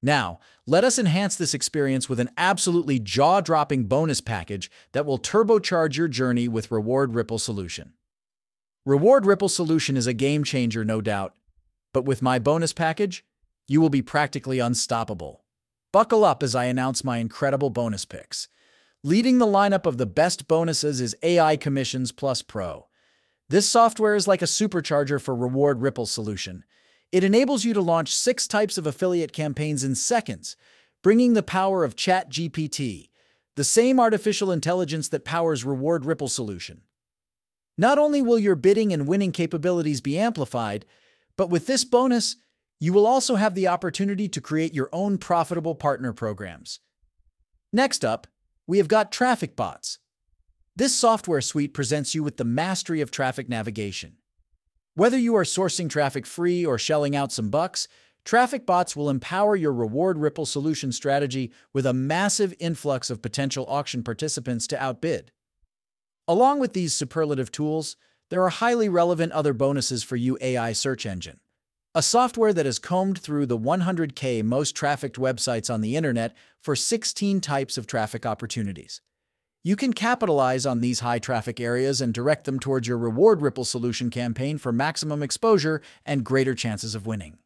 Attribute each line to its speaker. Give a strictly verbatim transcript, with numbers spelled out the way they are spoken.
Speaker 1: Now, let us enhance this experience with an absolutely jaw-dropping bonus package that will turbocharge your journey with Reward Ripple Solution. Reward Ripple Solution is a game changer, no doubt, but with my bonus package, you will be practically unstoppable. Buckle up as I announce my incredible bonus picks. Leading the lineup of the best bonuses is A I Commissions Plus Pro. This software is like a supercharger for Reward Ripple Solution. It enables you to launch six types of affiliate campaigns in seconds, bringing the power of ChatGPT, the same artificial intelligence that powers Reward Ripple Solution. Not only will your bidding and winning capabilities be amplified, but with this bonus, you will also have the opportunity to create your own profitable partner programs. Next up, we have got Traffic Bots. This software suite presents you with the mastery of traffic navigation. Whether you are sourcing traffic free or shelling out some bucks, Traffic Bots will empower your Reward Ripple Solution strategy with a massive influx of potential auction participants to outbid. Along with these superlative tools, there are highly relevant other bonuses for you A I Search Engine, a software that has combed through the one hundred K most trafficked websites on the internet for sixteen types of traffic opportunities. You can capitalize on these high traffic areas and direct them towards your Reward Ripple Solution campaign for maximum exposure and greater chances of winning.